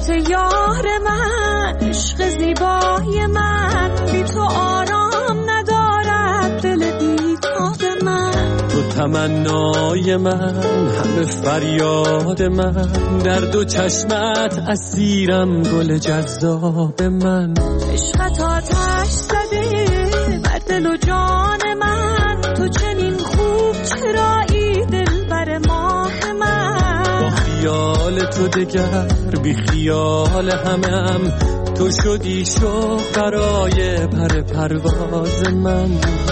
حسرت یار من، عشق زیبای من، بی تو آرام ندارد دل بیتاب من. تو تمنای من، همه فریاد من، در دو چشمت اسیرم گل جذاب من. عشقت آتش زده بر دل و جان من، تو چنین خوب چرایی دل بر ماه من. با خیال تو دگر بی خیال همم، تو شدی شوق برای پر پرواز من.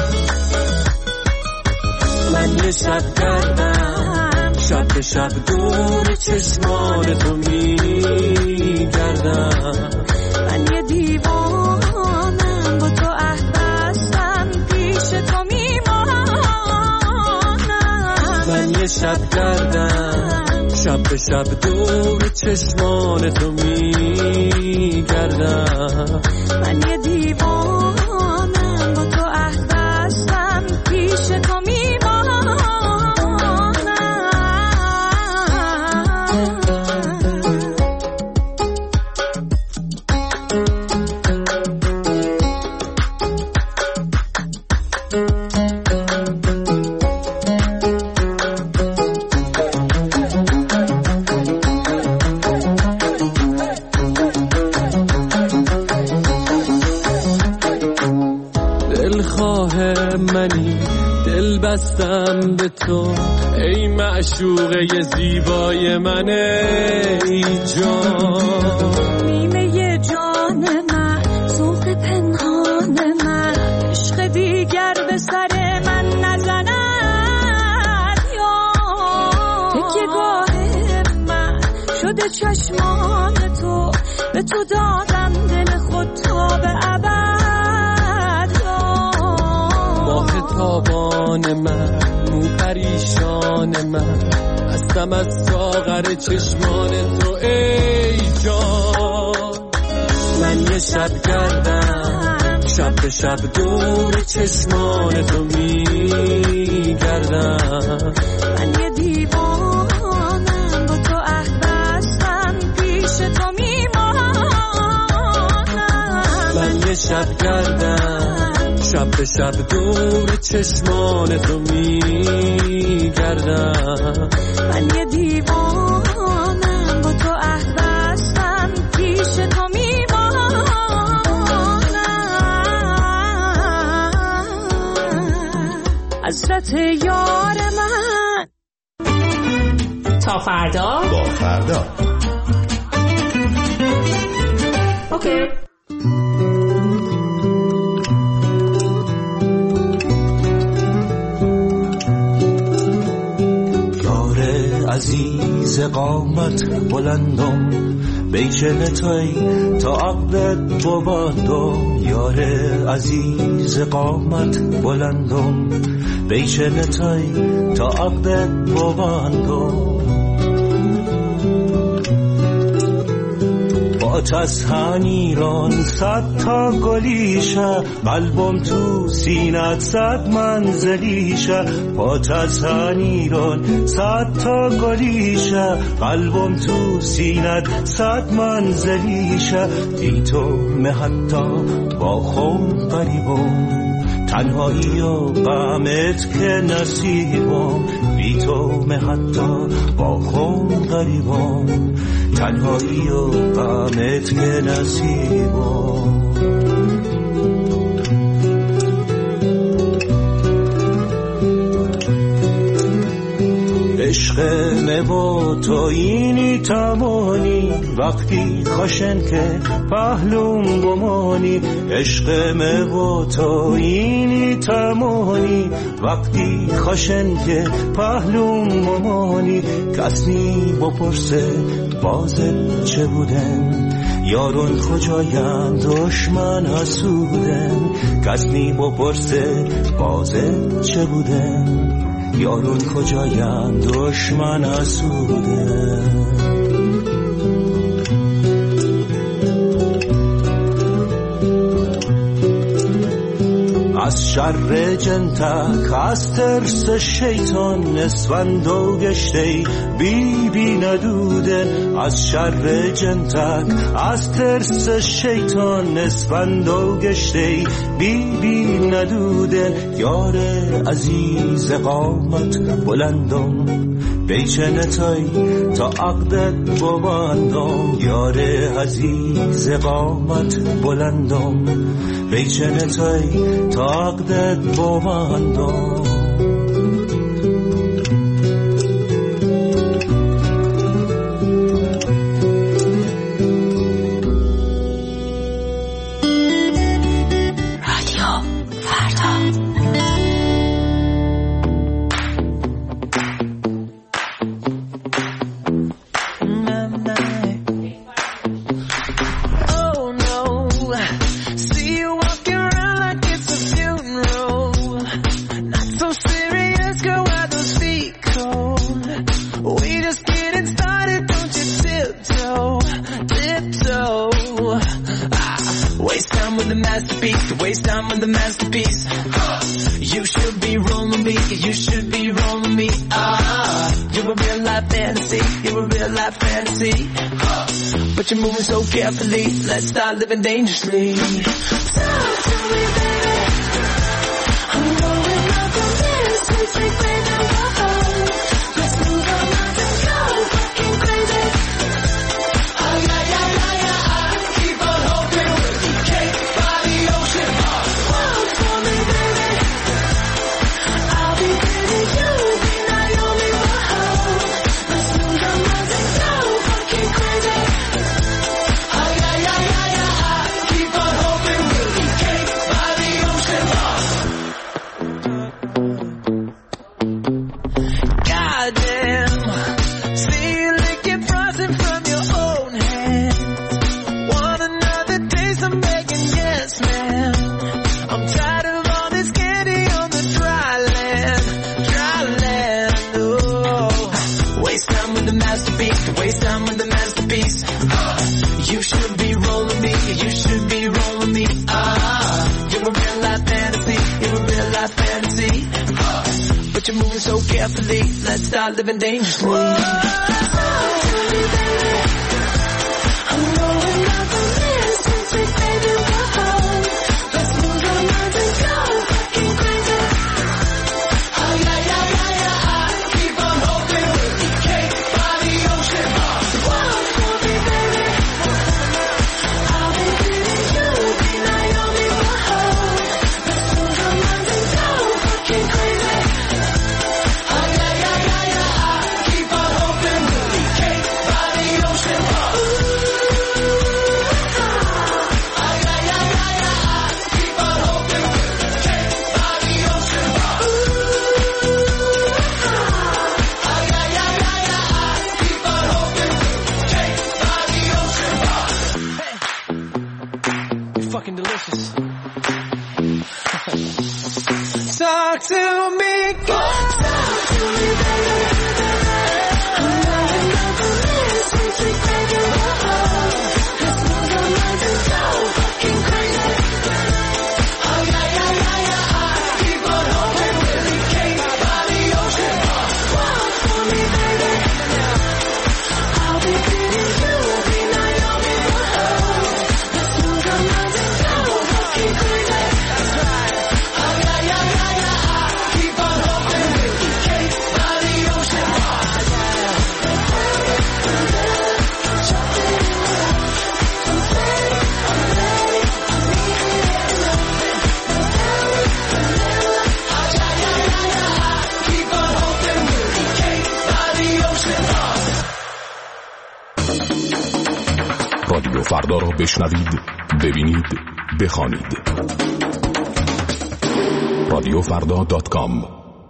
من یه شب گردم، شب به شب دور چشمان تو میگردم. من یه دیوانم با تو عهد بستم، پیش تو میمانم. من یه شب گردم، شب به شب دور چشمان تو میگردم. من یه دیوانم با تو عهد بستم، پیش تو میمانم. منی دل بستم به تو، ای معشوقه زیبای من، ای جان. نیمه جان من، ذوق پنهان من، عشق دیگر به سر من نزند. یا تکیه گاه من شده چشمان تو، به تو دادم دل خود تا به ابد. تابان من، مو پریشان من، هستم از ساغر چشمان تو، ای جان. من یه شب گردم، شب به شب دور چشمان تو میگردم. من یه دیوانم با تو عهد بستم، پیش تو میمانم. من یه شب گردم، شب به شب دور چشمان تو میگردم. من یه دیوانم با تو عهد بستم، پیش تو میمانم. حسرت یار من. تا فردا با فردا. اوکی. عزیز قامت بلندم، بیچن توی تا عقدت ببندم. یار عزیز قامت بلندم، بیچن توی تا عقدت ببندم. با تسهنیران صد تا گلیشه، قلبم تو سینت صد منزلیشه. با تسهنیران صد تا گلیشه، قلبم تو سینت صد منزلیشه. بی تو حتی با خون قریبم، تنهایی و غمت که نصیبم. بی تو حتی با خون قریبم، تنهایی و غمت که نصیبم. عشق با تو اینی تمانی، وقتی خوشن که پهلوم بمانی. عشق با تو اینی تمانی، وقتی خوشن که پهلوم بمانی. کسی بپرسه بازت چه بودن، یارون کجاین دشمن حسودن. کسی بپرسه بازت چه بودن، یارون کجاین دشمن حسودن. از شر جنتک از ترس شیطان اسفند و گشتی بی بی ندودن از شر جنتک از ترس شیطان اسفند و گشتی بی بی ندودن یار عزیز قامت بلندم بیچنتای تا عقدت ببندم یار عزیز قامت بلندم بیچنتای تا عقدت ببندم But you're moving so carefully. Let's start living dangerously. Talk to me, baby. I'm going up on this. Let's take way down the hole. Let's move our minds and go fucking crazy. Oh yeah, yeah, yeah, yeah. Keep on hoping we'll be cake by the ocean. Walk for me, baby. I'll be pretty, you'll be Naomi Whoa. Let's move our minds and go fucking crazy. Waste time with the masterpiece. You should be rolling me. You should be rolling me. You're a real life fantasy. You're a real life fantasy. But you're moving so carefully. Let's start living dangerously. Talk to me, baby. I'm going up on this. Let's take baby home. Let's move our minds and go fucking crazy. Oh yeah, yeah, yeah, yeah. Keep on hoping we'll be cake by the ocean. Walk for me, baby. I'll be pretty, you'll be Naomi Whoa. Let's move our minds and go fucking crazy. Oh yeah, yeah, yeah, yeah. Keep on hoping we'll be cake by the ocean. Oh yeah, yeah, yeah, yeah. Keep on hoping we'll be cake by the ocean. Oh yeah, yeah, yeah, yeah. Keep on hoping we'll be cake by the ocean. Hey, you're fucking delicious. Talk to me, God. Talk to me, baby. I'm going up on this. Let's take baby whoa. Let's move our minds and go fucking crazy. Oh yeah, yeah, yeah, yeah. Keep on hoping we'll be cake by the ocean. Walk for me, baby. I'll be pretty, you'll be Naomi Whoa. Let's move our minds and go fucking crazy. That's right. Oh yeah, yeah, yeah, yeah. Keep on hoping we'll be cake by the ocean. Keep on hoping we'll be cake by the ocean. رادیو فردا را بشنوید، ببینید، بخوانید. radiofrda.com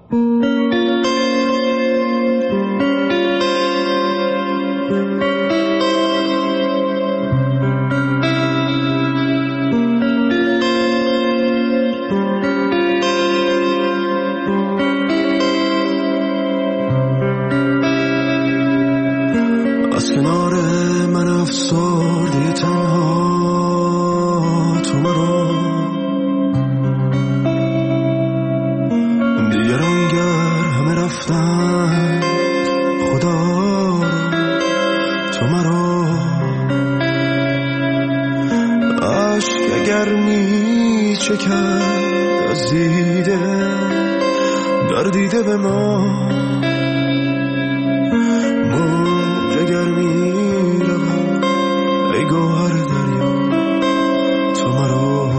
از کنار من افسرده تنها تو مرا تو مرا عشق اگر می چکد از دیده در دیده به ما موج اگر می رود ای گوهر دریا تو مرا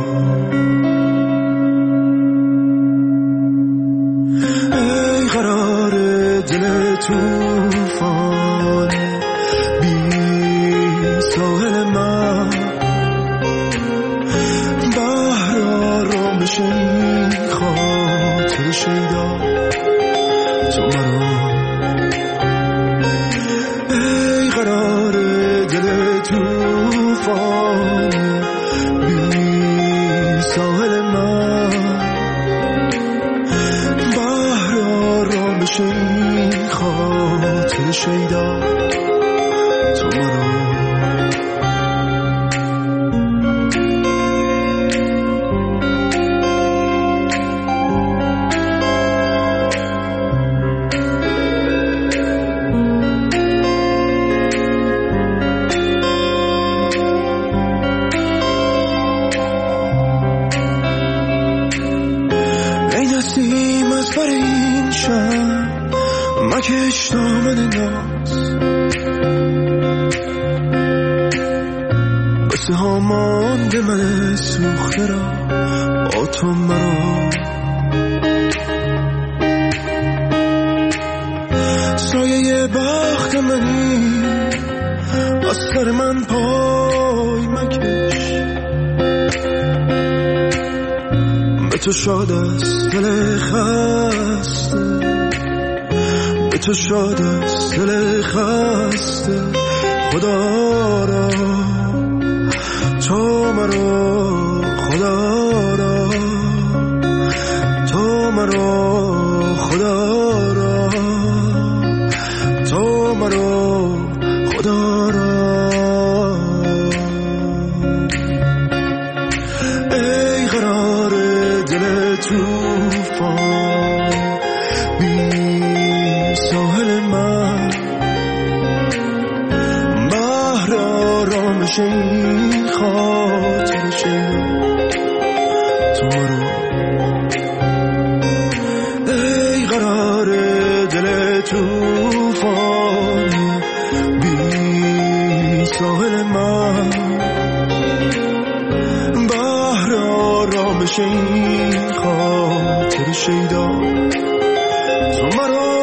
ای قرار دل توفان بی ساحل من بحر آرامش این خاطر شیدا تو مرا ای قرار دل توفان بی ساحل من بحر آرامش این خاطر شیدا تو مرا مکش دامن ناز بسه ها مانده من سوخته را با تو مرا سایه بخت منی از سر من پای مکش به تو شاد است دل خسته تو شاد است دل خسته خدا را تو مرا خدا را تو مرا خدا را تو مرا خدا را ای قرار دل توفان ساحل من بحر آرامش این خاطر شیدا تو مرا ای قرار دل توفان بی ساحل من بحر آرامش این خاطر شیدا تو مرا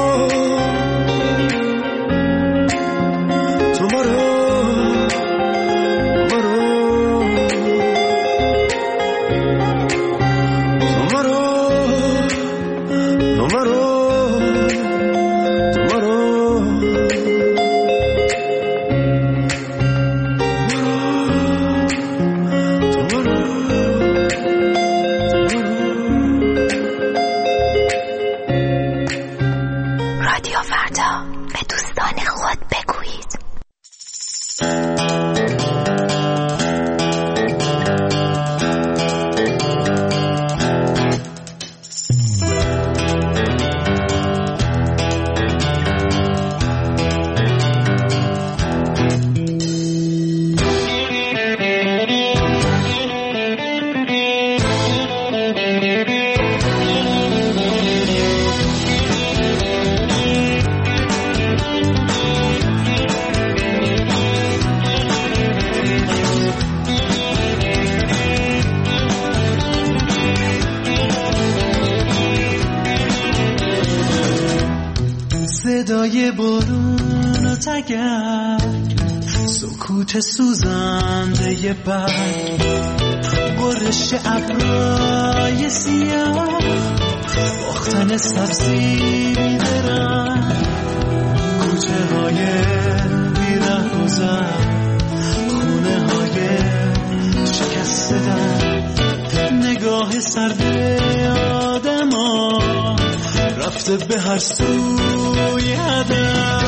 صدای بارون و تگرگ سکوت سوزنده برگ برش ابرای سیاه باختن سبزی میدرن کوچه های بیره گذر خونه های شکسته در نگاه سرد آدم ها رفته به هر سوی هدف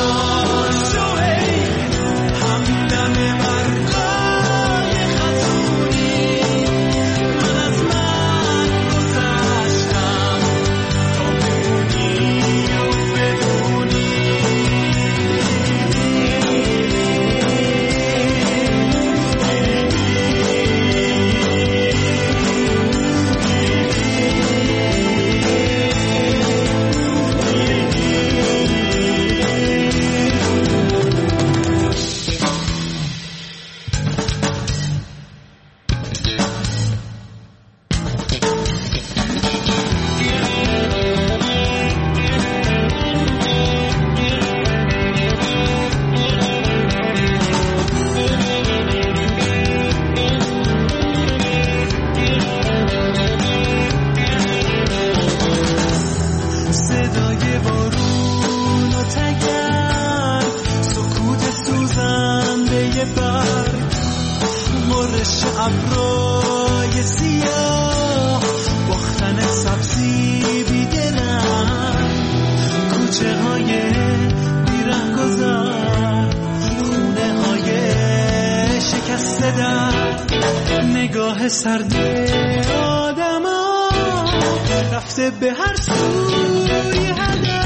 همدم مرگای خطونی من از من گذشتم تا بدونی و بدونی ابرای سیاه باختن سبزی بیدلن کوچه های بیره گذار خونه های شکسته در نگاه سرد آدم ها رفته به هر سوی هدف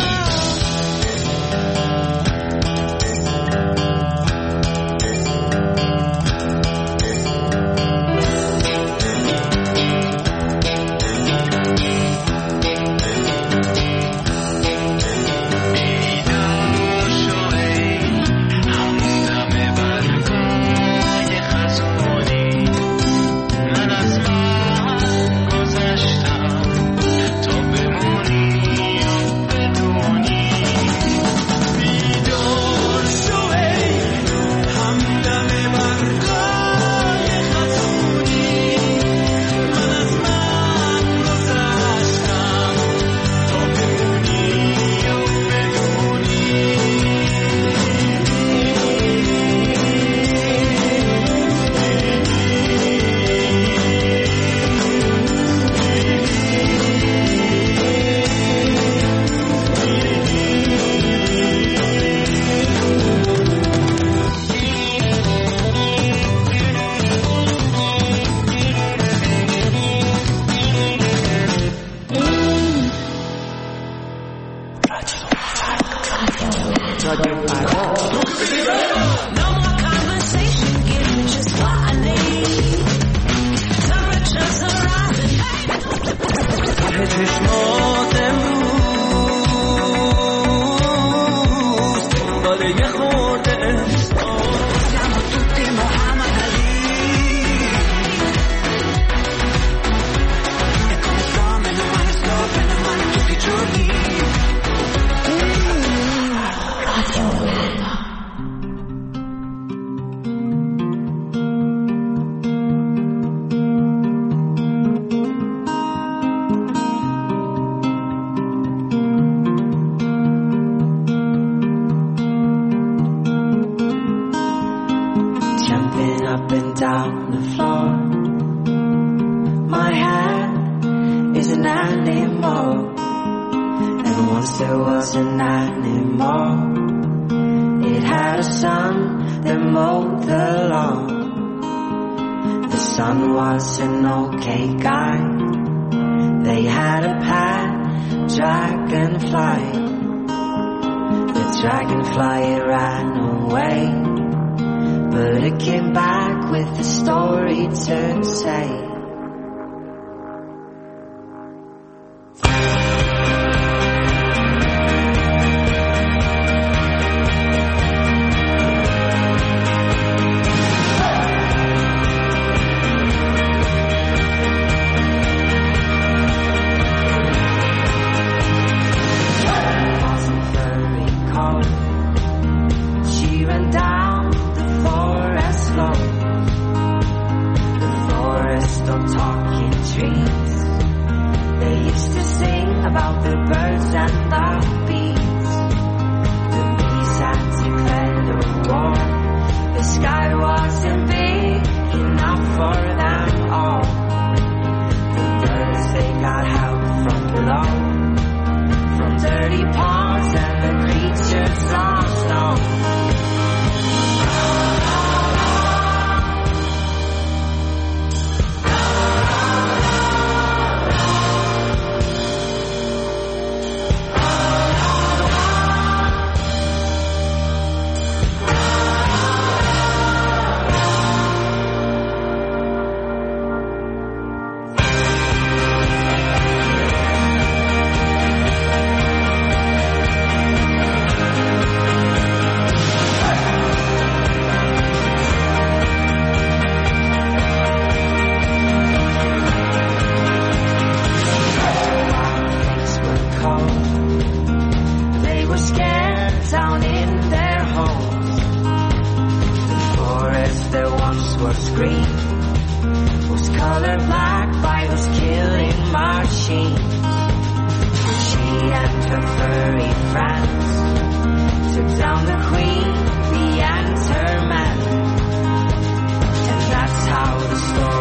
The story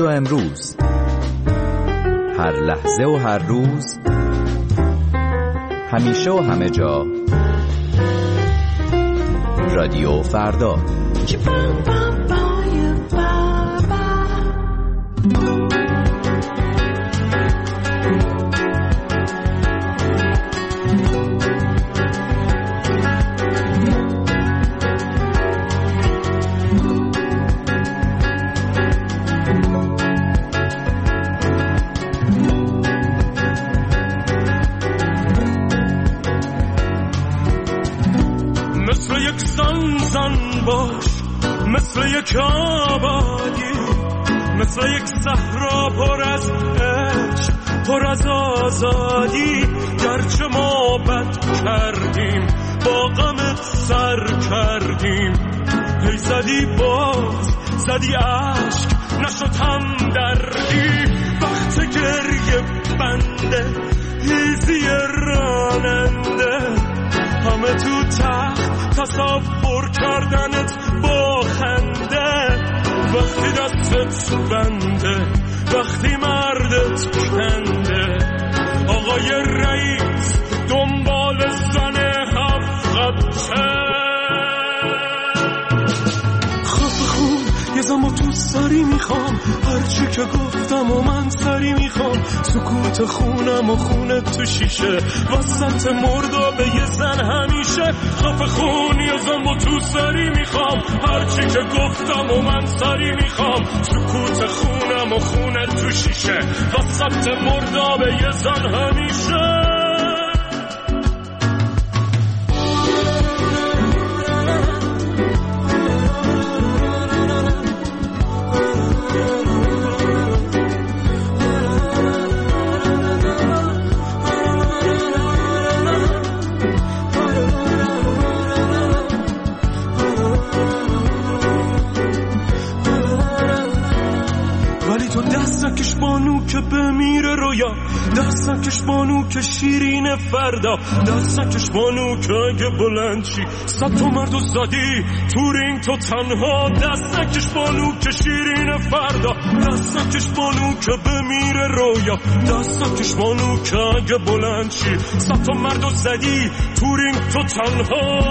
دیروز و امروز، هر لحظه و هر روز، همیشه و همه جا. رادیو فردا. مثل یک آبادی، مثل یک صحرا پر از عشق، پر از آزادی. گرچه ما بد کردیم، با غمت سر کردیم، هی زدی باز، زدی عشق، نشد هم دردی. وقت گریه بنده، هیزی راننده، همه تو تخت تصور کردنت با خنده. وقتی دستت بنده، وقتی مردت کنده، آقای رئیس دنبال زن هفته. خفه خون یه زمان تو سری میخوام، هرچی که گفتم و من سری میخوام. سکوت خونم و خونت تو شیشه، وسط مردابه یه زن همیشه. خفه خون یه زمان تو سری میخوام، هرچی که گفتم و من سری میخوام. سکوت خونم و خونت تو شیشه، وسط مردابه یه زن همیشه. دستکش بانو که بمیره رویا، دستکش بانو که شیرین فردا، دستکش بانو که اگه بلند چی 100 تا مردو زدی تو رینگ تو تنها. دستکش بانو که شیرین فردا، دستکش بانو که بمیره رویا، دستکش بانو که اگه بلند چی 100 تا مردو زدی تو رینگ تو تنها.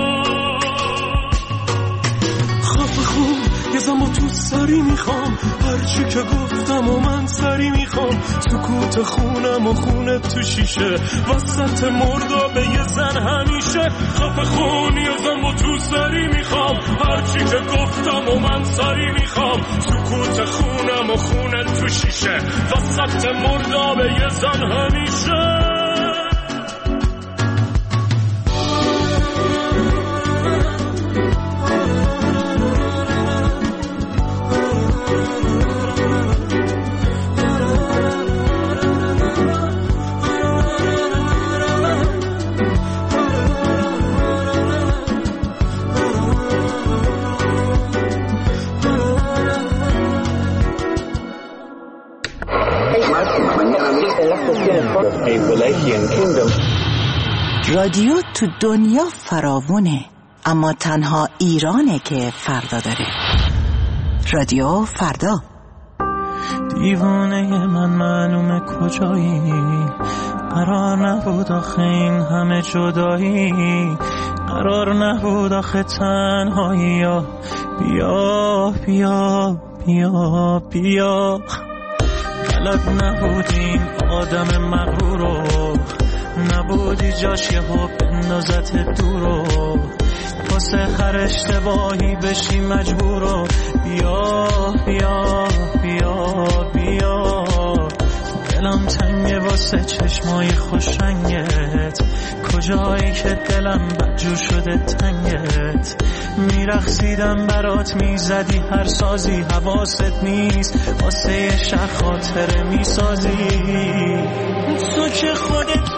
خفه خون یه زمان تو سری میخوام، هرچی که گفتم و من سری میخوام. سکوت خونم و خونت تو شیشه، وسط مردابه یه زن همیشه. خفه خون یه زمان تو سری میخوام، هرچی که گفتم و من سری میخوام. سکوت خونم و خونت تو شیشه، وسط مردابه یه زن همیشه. رادیو تو دنیا فراوونه، اما تنها ایرانه که فردا داره. رادیو فردا. دیوانه من معلومه کجایی، قرار نبود آخه این همه جدایی، قرار نبود آخه تنهایی. یا بیا بیا بیا بیا، بلد نبودیم آدم مغرورو، نبودی جاش یه ها بندازت دورو، واسه هر اشتباهی بشی مجبورو. بیا بیا بیا بیا، دلم تنگه واسه چشمای خوشرنگت، کجایی که دلم بدجور شده تنگت. میرقصیدم برات، میزدی هر سازی، حواست نیست واسه یه شهر خاطره میسازی. تو که خودت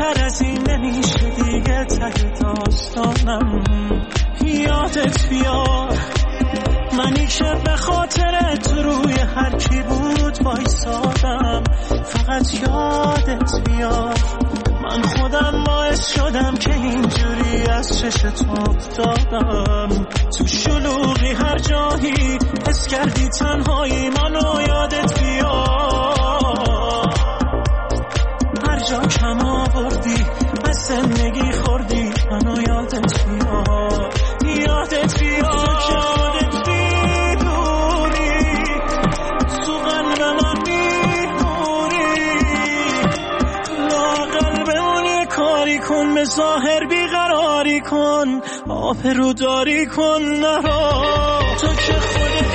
بهتر از این نمیشه دیگه ته داستانم. یادت بیاد منی که به خاطرت روی هر کی بود وایسادم. فقط یادت بیاد من خودم باعث شدم که اینجوری از چشت افتادم. تو شلوغی هر جایی حس کردی تنهایی منو یادت بیاد. هر جا کم آوردی از زندگی خوردی منو یادت بیاد. یادت بیاد که خودت بیدوری تو قلب من بیدوری. لاغر بمونی کاری کن به ظاهر بیقراری کن آبرو داری کن نرا تو که خودت